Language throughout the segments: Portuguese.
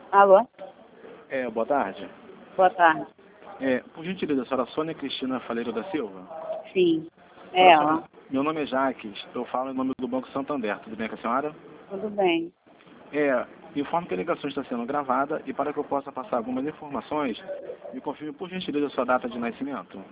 Alô? Boa tarde. Boa tarde. Por gentileza, a senhora Sônia Cristina Faleiro da Silva? Sim, é ela. Meu nome é Jaques, eu falo em nome do Banco Santander, tudo bem com a senhora? Tudo bem. Informo que a ligação está sendo gravada e para que eu possa passar algumas informações, me confirme por gentileza a sua data de nascimento.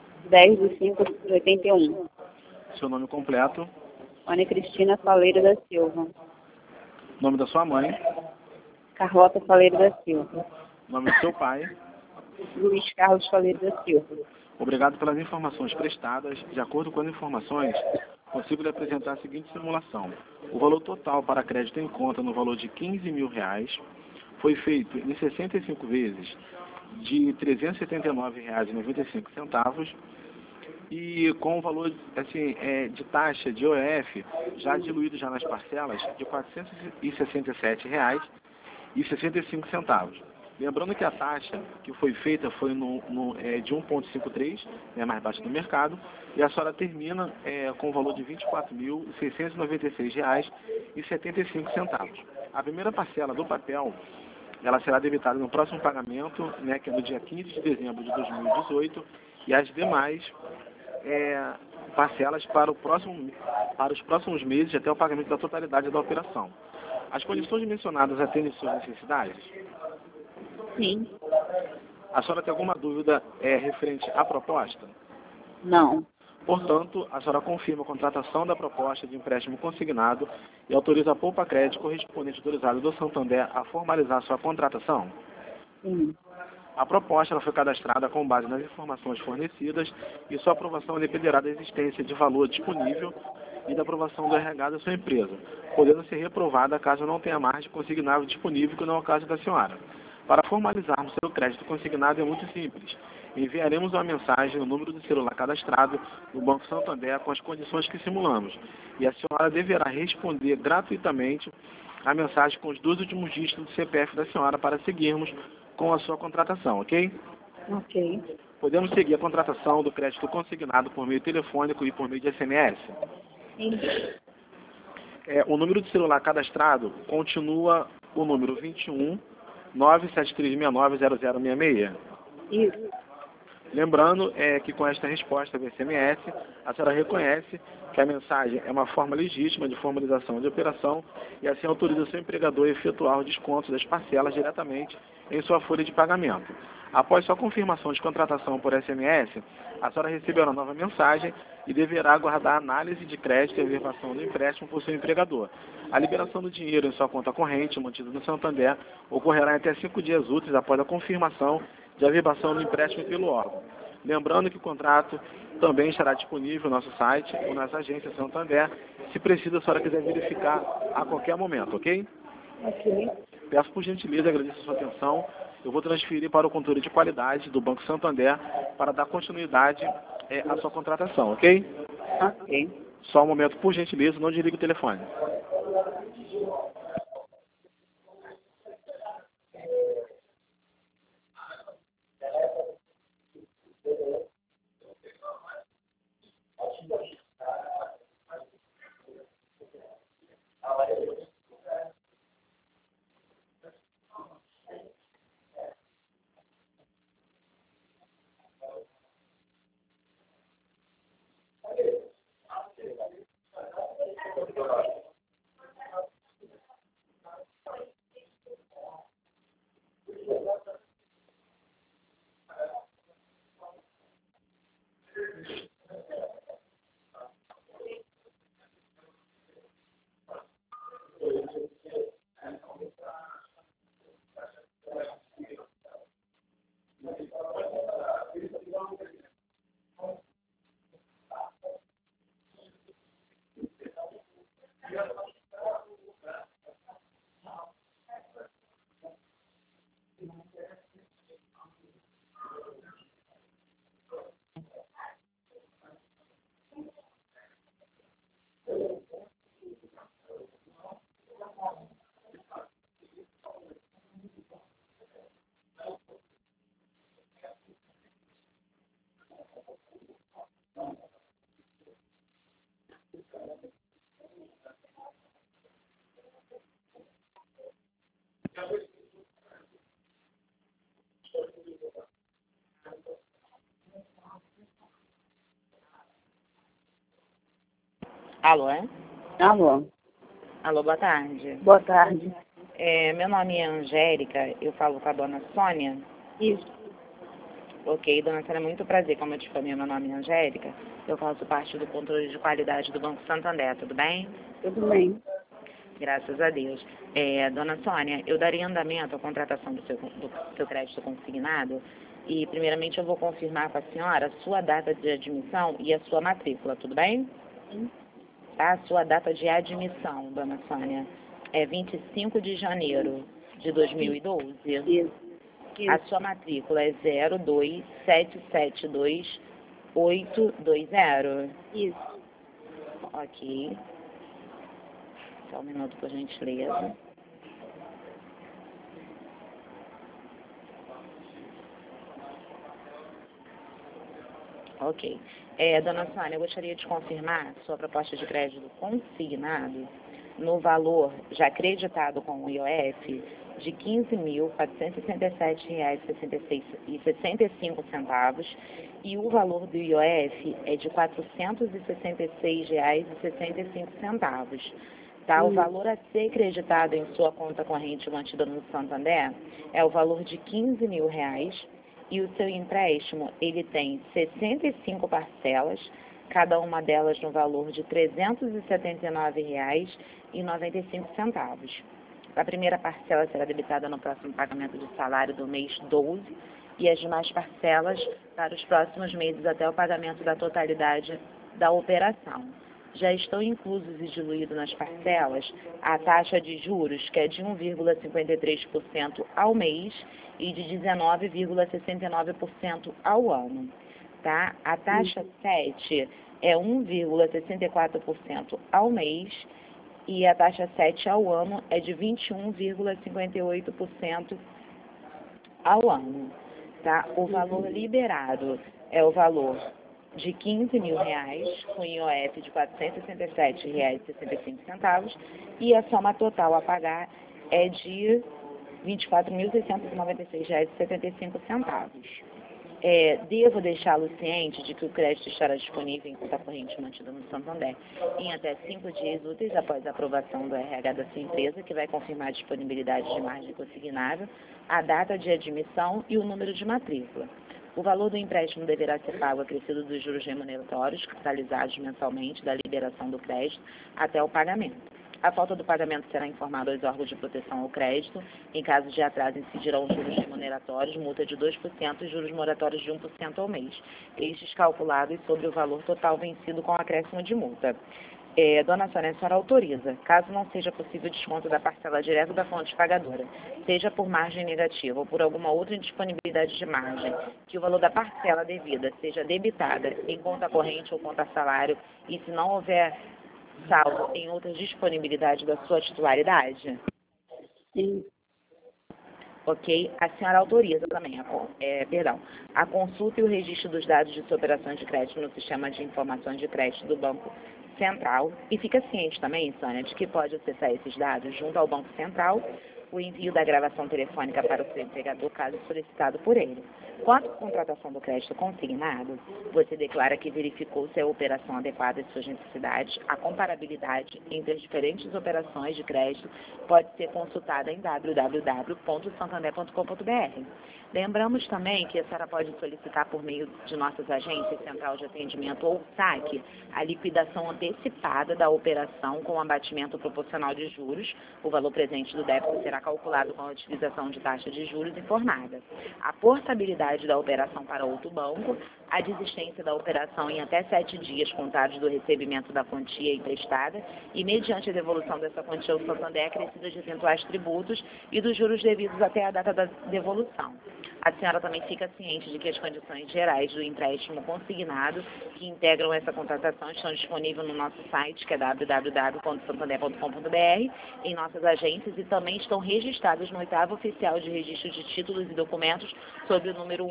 10/5/81. Seu nome completo, Ana Cristina Faleiro da Silva. nome da sua mãe, Carlota Faleiro da Silva. nome do seu pai. Luiz Carlos Faleiro da Silva. Obrigado pelas informações prestadas. De acordo com as informações, consigo lhe apresentar a seguinte simulação. O valor total para crédito em conta no valor de R$ 15.000 foi feito em 65 vezes de R$ 379,95 e com o valor de taxa de IOF já diluído já nas parcelas de R$ 467,65. Lembrando que a taxa que foi feita foi de 1,53, mais baixa do mercado, e a senhora termina com o valor de R$ 24.696,75. A primeira parcela do papel, ela será debitada no próximo pagamento, que é no dia 15 de dezembro de 2018, e as demais parcelas para os próximos meses até o pagamento da totalidade da operação. As condições mencionadas atendem suas necessidades? Sim. A senhora tem alguma dúvida referente à proposta? Não. Portanto, a senhora confirma a contratação da proposta de empréstimo consignado e autoriza a Poupa Crédito correspondente autorizado do Santander a formalizar sua contratação? Sim. A proposta ela foi cadastrada com base nas informações fornecidas e sua aprovação dependerá da existência de valor disponível e da aprovação do RH da sua empresa, podendo ser reprovada caso não tenha margem consignável disponível, que não é o caso da senhora. Para formalizarmos seu crédito consignado é muito simples. Enviaremos uma mensagem no número do celular cadastrado no Banco Santander com as condições que simulamos. E a senhora deverá responder gratuitamente a mensagem com os 2 últimos dígitos do CPF da senhora para seguirmos com a sua contratação, ok? Ok. Podemos seguir a contratação do crédito consignado por meio telefônico e por meio de SMS? Sim. O número de celular cadastrado continua o número 21 973690066. Isso. Lembrando que com esta resposta via SMS, a senhora reconhece que a mensagem é uma forma legítima de formalização de operação e assim autoriza seu empregador a efetuar o desconto das parcelas diretamente em sua folha de pagamento. Após sua confirmação de contratação por SMS, a senhora receberá uma nova mensagem e deverá aguardar a análise de crédito e averbação do empréstimo por seu empregador. A liberação do dinheiro em sua conta corrente, mantida no Santander, ocorrerá em até 5 dias úteis após a confirmação de averbação do empréstimo pelo órgão. Lembrando que o contrato também estará disponível no nosso site ou nas agências Santander, se precisa, a senhora quiser verificar a qualquer momento, ok? Ok. Peço por gentileza, agradeço a sua atenção. Eu vou transferir para o controle de qualidade do Banco Santander para dar continuidade à sua contratação, ok? Ok. Só um momento, por gentileza, não desligue o telefone. Alô, é? Alô. Alô, boa tarde. Boa tarde. Meu nome é Angélica, eu falo com a dona Sônia. Isso. Ok, dona Sônia, muito prazer, como eu te falei, meu nome é Angélica. Eu faço parte do controle de qualidade do Banco Santander, tudo bem? Tudo bem. Graças a Deus. Dona Sônia, eu daria andamento à contratação do seu crédito consignado e, primeiramente, eu vou confirmar com a senhora a sua data de admissão e a sua matrícula, tudo bem? Sim. Tá? A sua data de admissão, dona Sônia, é 25 de janeiro de 2012. Isso. A sua matrícula é 027722820. Isso. Ok. Só um minuto, por gentileza. Ok. Dona Sônia, eu gostaria de confirmar sua proposta de crédito consignado no valor já acreditado com o IOF de R$ 15.467,65 e o valor do IOF é de R$ 466,65. Tá? O valor a ser creditado em sua conta corrente mantida no Santander é o valor de R$ 15.000 e o seu empréstimo ele tem 65 parcelas, cada uma delas no valor de R$ 379,95. A primeira parcela será debitada no próximo pagamento de salário do mês 12 e as demais parcelas para os próximos meses até o pagamento da totalidade da operação. Já estão inclusos e diluídos nas parcelas a taxa de juros, que é de 1,53% ao mês e de 19,69% ao ano. Tá? A taxa 7 é 1,64% ao mês e a taxa 7 ao ano é de 21,58% ao ano. Tá? O valor liberado é o valor de R$ 15.000, com IOF de R$ 467,65 e a soma total a pagar é de R$ 24.696,75. Devo deixá-lo ciente de que o crédito estará disponível em conta corrente mantida no Santander em até 5 dias úteis após a aprovação do RH da sua empresa, que vai confirmar a disponibilidade de margem consignável, a data de admissão e o número de matrícula. O valor do empréstimo deverá ser pago acrescido dos juros remuneratórios, capitalizados mensalmente da liberação do crédito até o pagamento. A falta do pagamento será informado aos órgãos de proteção ao crédito. Em caso de atraso, incidirão juros remuneratórios, multa de 2% e juros moratórios de 1% ao mês, estes calculados sobre o valor total vencido com acréscimo de multa. Dona Sônia, a senhora autoriza, caso não seja possível desconto da parcela direta da fonte pagadora, seja por margem negativa ou por alguma outra indisponibilidade de margem, que o valor da parcela devida seja debitada em conta corrente ou conta salário e se não houver salvo em outra disponibilidade da sua titularidade? Sim. Ok? A senhora autoriza também a consulta e o registro dos dados de sua operação de crédito no sistema de informações de crédito do Banco Central e fica ciente também, Sônia, de que pode acessar esses dados junto ao Banco Central o envio da gravação telefônica para o seu empregador, caso solicitado por ele. Quanto à contratação do crédito consignado, você declara que verificou se a operação adequada às suas necessidades. A comparabilidade entre as diferentes operações de crédito pode ser consultada em www.santander.com.br. Lembramos também que a senhora pode solicitar por meio de nossas agências, Central de Atendimento ou SAC, a liquidação antecipada da operação com abatimento proporcional de juros. O valor presente do débito será calculado com a utilização de taxa de juros informada. A portabilidade da operação para outro banco, a desistência da operação em até 7 dias contados do recebimento da quantia emprestada e, mediante a devolução dessa quantia ao Santander, acrescida de eventuais tributos e dos juros devidos até a data da devolução. A senhora também fica ciente de que as condições gerais do empréstimo consignado que integram essa contratação estão disponíveis no nosso site, que é www.santander.com.br, em nossas agências e também estão registradas no 8º Oficial de Registro de Títulos e Documentos sob o número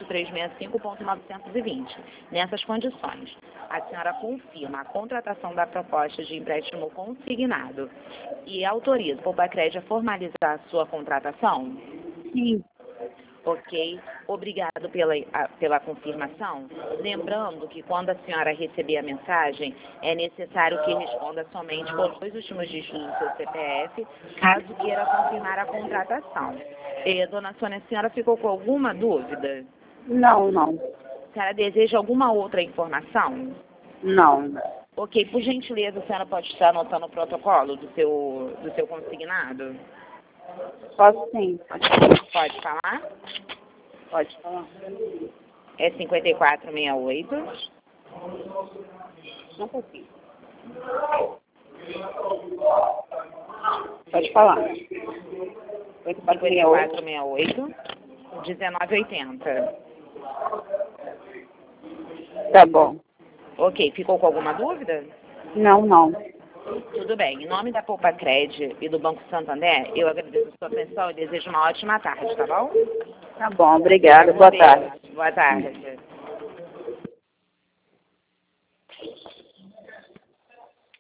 1.365.920. Nessas condições, a senhora confirma a contratação da proposta de empréstimo consignado e autoriza o Poupa Crédito a formalizar a sua contratação? Sim. Ok, obrigado pela confirmação. Lembrando que quando a senhora receber a mensagem, é necessário que responda somente com os 2 últimos dígitos do seu CPF, caso queira confirmar a contratação. Dona Sônia, a senhora ficou com alguma dúvida? Não, não. A senhora deseja alguma outra informação? Não. Ok, por gentileza, a senhora pode estar anotando o protocolo do seu consignado? Posso sim. Pode falar? Pode falar. É 5468. Não pouquinho. Pode falar. 5468 1980. Tá bom. Ok, ficou com alguma dúvida? Não, não. Tudo bem. Em nome da Poupa-Cred e do Banco Santander, eu agradeço a sua atenção e desejo uma ótima tarde, tá bom? Tá bom, obrigada. Boa tarde. Boa tarde.